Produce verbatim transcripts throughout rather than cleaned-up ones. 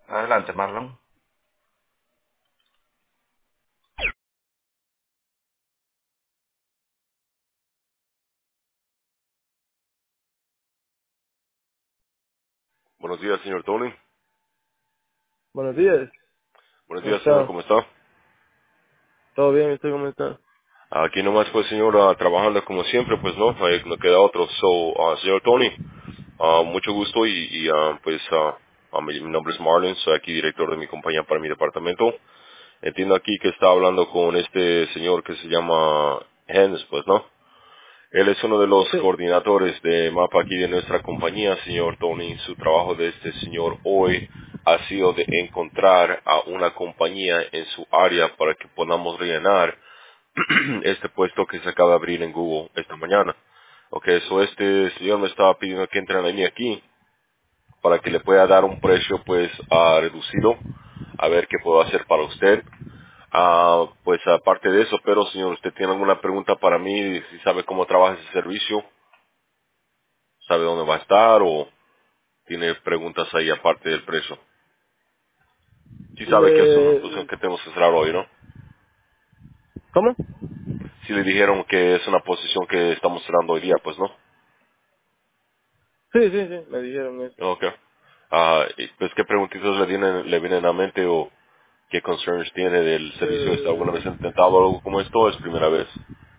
Adelante, Marlon. Buenos días, señor Tony. Buenos días. Buenos ¿Cómo días, señor, está? ¿cómo está? ¿Todo bien? ¿Usted cómo está? Aquí nomás, pues, señor, ah, trabajando como siempre, pues, no, ahí no queda otro. So, ah, señor Tony, ah, mucho gusto y, y, ah, pues, ah, ah, mi, mi nombre es Marlon, soy aquí director de mi compañía para mi departamento. Entiendo aquí que está hablando con este señor que se llama Hens, pues, ¿no? Él es uno de los Sí. coordinadores de mapa aquí de nuestra compañía, señor Tony. Su trabajo de este señor hoy ha sido de encontrar a una compañía en su área para que podamos rellenar este puesto que se acaba de abrir en Google esta mañana. Ok, so este señor me estaba pidiendo que entren a mí aquí para que le pueda dar un precio pues ah, reducido, a ver qué puedo hacer para usted. Ah, pues aparte de eso, pero señor, ¿usted tiene alguna pregunta para mí? Si sabe cómo trabaja ese servicio, sabe dónde va a estar o tiene preguntas ahí aparte del precio. Sí sabe que es una posición Le... que tenemos que cerrar hoy, ¿no? ¿Cómo? Si le dijeron que es una posición que estamos cerrando hoy día, pues no. Sí, sí, sí. Me dijeron eso. Ok. Ah, y, pues, ¿qué preguntitas le vienen, le vienen a mente o qué concerns tiene del servicio? ¿Está alguna vez Eh, intentado algo como esto o es primera vez?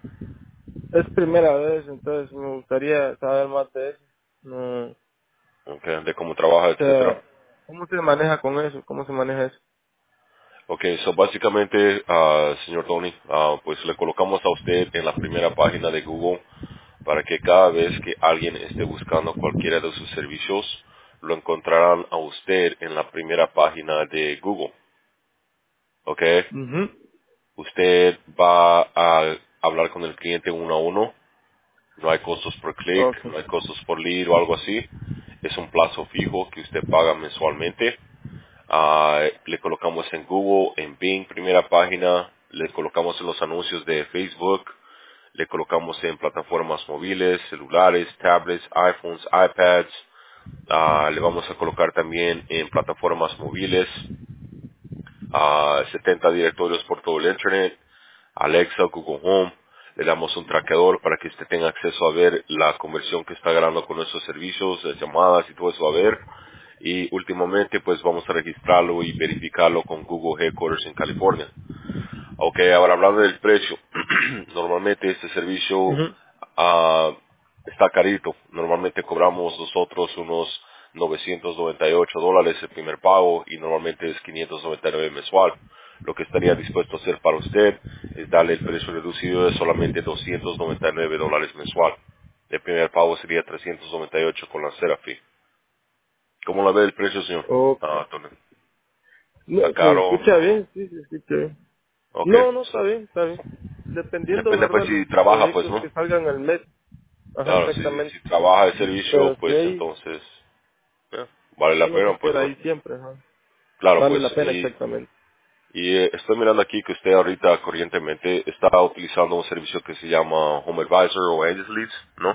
es primera vez, entonces me gustaría saber más de eso. No, o Ok, de cómo trabaja, etcétera. sea, ¿cómo se maneja con eso? ¿Cómo se maneja eso? Ok, so básicamente, ah, señor Tony, ah, pues le colocamos a usted en la primera página de Google para que cada vez que alguien esté buscando cualquiera de sus servicios, lo encontrarán a usted en la primera página de Google. Ok, Mhm. usted va a hablar con el cliente uno a uno, no hay costos por clic, Okay. no hay costos por lead o algo así, es un plazo fijo que usted paga mensualmente. Ah, le colocamos en Google, en Bing, primera página, le colocamos en los anuncios de Facebook, le colocamos en plataformas móviles, celulares, tablets, iPhones, iPads, ah, le vamos a colocar también en plataformas móviles, ah, setenta directorios por todo el Internet, Alexa, Google Home, le damos un traqueador para que usted tenga acceso a ver la conversión que está ganando con nuestros servicios, las llamadas y todo eso a ver. Y últimamente pues vamos a registrarlo y verificarlo con Google Headquarters en California. Ok, ahora hablando del precio, normalmente este servicio Mhm. ah, está carito. Normalmente cobramos nosotros unos novecientos noventa y ocho dólares el primer pago y normalmente es quinientos noventa y nueve mensual. Lo que estaría dispuesto a hacer para usted es darle el precio reducido de solamente doscientos noventa y nueve dólares mensual. El primer pago sería trescientos noventa y ocho con la cera fee. ¿Cómo la ve el precio, señor? Okay. Ah, Tony. No, ¿Está se caro? escucha bien, sí, se escucha bien. Ok. No, no, está bien, está bien. Dependiendo, Depende pues ¿verdad? si Los trabaja, pues, proyectos ¿no? que salgan al mes. Ajá, Claro, si, exactamente. si trabaja el servicio, Pero sí pues hay, entonces eh, vale la uno se pena, pues, queda ¿no? ahí siempre, ajá. Claro, Vale pues, la pena, y, exactamente. y eh, estoy mirando aquí que usted ahorita corrientemente está utilizando un servicio que se llama Home Advisor o Angels Leads, ¿no?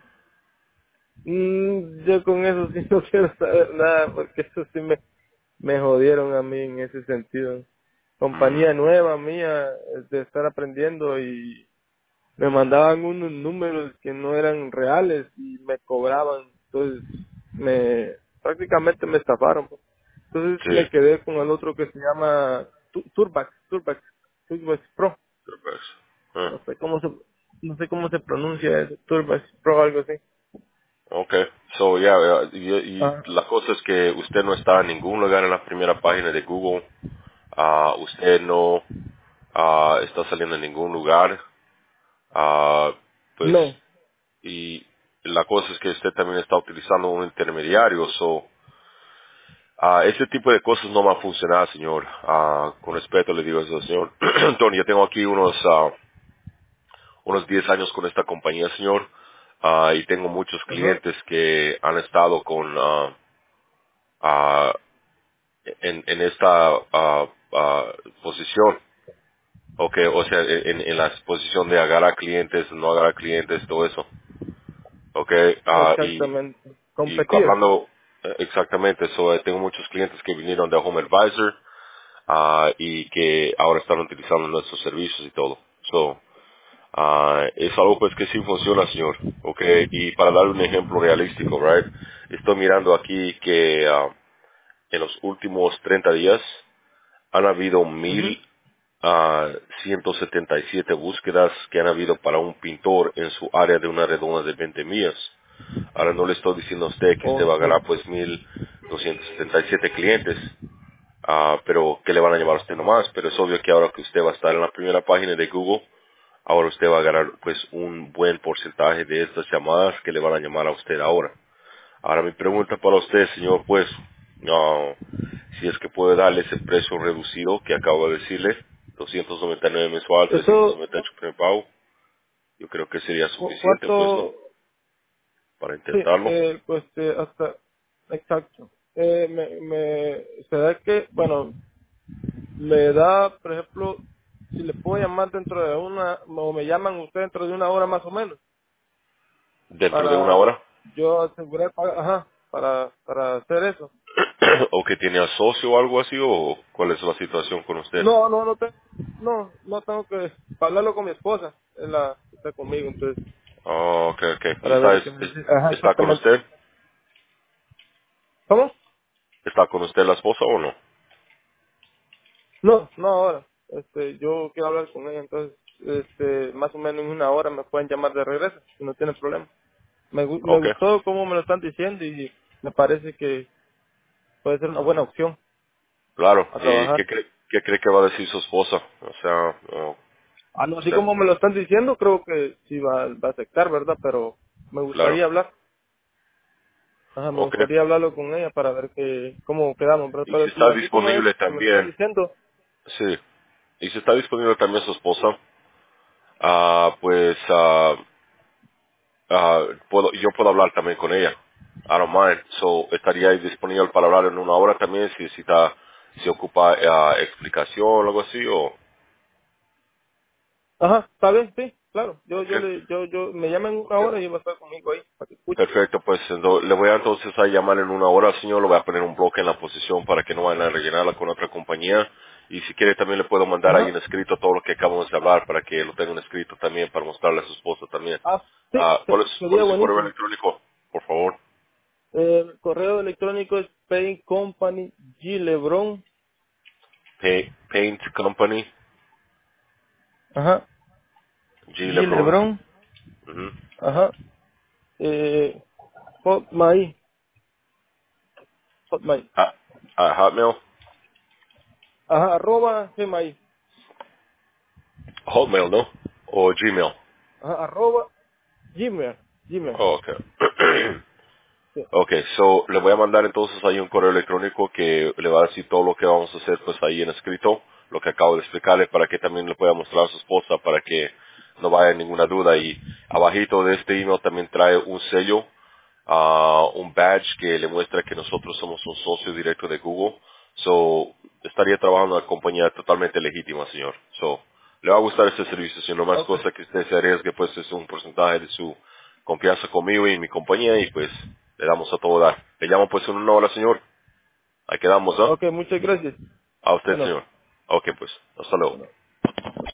Mm, yo con eso sí no quiero saber nada, porque eso sí me, me jodieron a mí en ese sentido. Mm, Compañía nueva mía, es de estar aprendiendo y me mandaban unos números que no eran reales y me cobraban. Entonces, me, prácticamente me estafaron, pues. Entonces me sí, quedé con el otro que se llama Tu- Turbax, Turbax, Turbax Pro. pero, pues, eh, No sé cómo se, no sé cómo se pronuncia eso, Turbax Pro, algo así. ok, so, ya, ya, y, y Ah, la cosa es que usted no está en ningún lugar en la primera página de Google, ah, usted no ah, está saliendo en ningún lugar, ah, pues no, y la cosa es que usted también está utilizando un intermediario, so ah, ese tipo de cosas no va a funcionar, señor. Ah, con respeto le digo eso, señor. Tony, yo tengo aquí unos ah, unos diez años con esta compañía, señor, ah, y tengo muchos ajá, clientes que han estado con ah, ah, en, en esta ah, ah, posición. Okay, o sea, en, en la posición de agarrar clientes, no agarrar clientes, todo eso. Okay, ah, y exactamente. y Competir. hablando, exactamente. So, eh, tengo muchos clientes que vinieron de Home Advisor ah, y que ahora están utilizando nuestros servicios y todo. So, ah, es algo pues que sí funciona, señor. Okay. Y para dar un ejemplo realístico, right? Estoy mirando aquí que ah, en los últimos treinta días han habido Ujú. mil ah, ciento setenta y siete búsquedas que han habido para un pintor en su área de una redonda de veinte millas. Ahora no le estoy diciendo a usted que usted Oh, va a sí. ganar pues mil doscientos setenta y siete clientes, ah, pero que le van a llevar a usted nomás. Pero es obvio que ahora que usted va a estar en la primera página de Google, ahora usted va a ganar pues un buen porcentaje de estas llamadas que le van a llamar a usted ahora. Ahora mi pregunta para usted, señor, pues, no, si es que puede darle ese precio reducido que acabo de decirle, doscientos noventa y nueve mensual, trescientos Eso, noventa y ocho primer pago, yo creo que sería cu- suficiente, pues, ¿no? ¿cuánto? Para Sí, intentarlo. eh, pues eh, hasta, exacto. Eh, me, me, se da que, bueno, me da, por ejemplo, si le puedo llamar dentro de una, o me llaman usted dentro de una hora más o menos, Dentro de una para hora. yo asegurar, pa- ajá, para, para hacer eso. ¿O que tiene a socio o algo así? ¿O cuál es la situación con usted? No, no, no, te, no, no tengo que hablarlo con mi esposa, es la que está conmigo, entonces, Oh, ok, ok. ¿Y para está, ver es- qué me dice. es- Ajá, está con exactamente. usted? ¿Cómo? ¿Está con usted la esposa o no? No, no ahora. Este, yo quiero hablar con ella, entonces, este, más o menos en una hora me pueden llamar de regreso, si no tiene problema. Me, gu- me Ok, gustó cómo me lo están diciendo y me parece que puede ser una buena opción claro. a ¿Y trabajar. qué cree, qué cree que va a decir su esposa? O sea, oh, Ah, no, así usted, como me lo están diciendo, creo que sí va, va a aceptar, ¿verdad? Pero me claro. gustaría hablar. Ajá, me Ok. gustaría hablarlo con ella para ver que, cómo quedamos, ¿verdad? Y si está Pero así como es, disponible como me lo están también, diciendo, sí. Y si está disponible también su esposa, ah, pues ah, ah, puedo, yo puedo hablar también con ella. I don't mind. So, estaría ahí disponible para hablar en una hora también si necesita, si ocupa ah, explicación o algo así o... ajá, está bien, sí, claro. Yo, Ok. yo le, yo, yo, me llaman una Ok. hora y ella va a estar conmigo ahí, para que escuche. Perfecto, pues ento- le voy a entonces a llamar en una hora, señor, le voy a poner un bloque en la posición para que no vayan a rellenarla con otra compañía. Y si quiere también le puedo mandar ahí Ajá. en escrito todo lo que acabamos de hablar para que lo tengan escrito también, para mostrarle a su esposa también. Ah, sí, Ah, ¿cuál, se- es, ¿Cuál sería es su correo buenísimo. electrónico? Por favor. Eh, el correo electrónico es Paint Company G Lebron, Pa- Paint Company, ajá, G. G Lebron, Lebron, ujú, ajá, eh, Hotmail, Hotmail, a, a Hotmail, ajá, arroba Gmail, Hotmail, ¿no? O Gmail. ajá, arroba Gmail, Gmail, Oh, ok. sí. Ok, so le voy a mandar entonces ahí un correo electrónico que le va a decir todo lo que vamos a hacer pues ahí en escrito, lo que acabo de explicarle para que también le pueda mostrar a su esposa para que no vaya ninguna duda y abajito de este email también trae un sello, ah, un badge que le muestra que nosotros somos un socio directo de Google, so estaría trabajando en una compañía totalmente legítima, señor. So, le va a gustar este servicio, si no más Okay. cosa que usted se arriesgue pues es un porcentaje de su confianza conmigo y mi compañía y pues le damos a todo dar. Le llamo pues en una hora, señor. Ahí quedamos, ¿no? Ok, muchas gracias. A usted, Bueno, señor. Ok, pues. Hasta luego. bueno.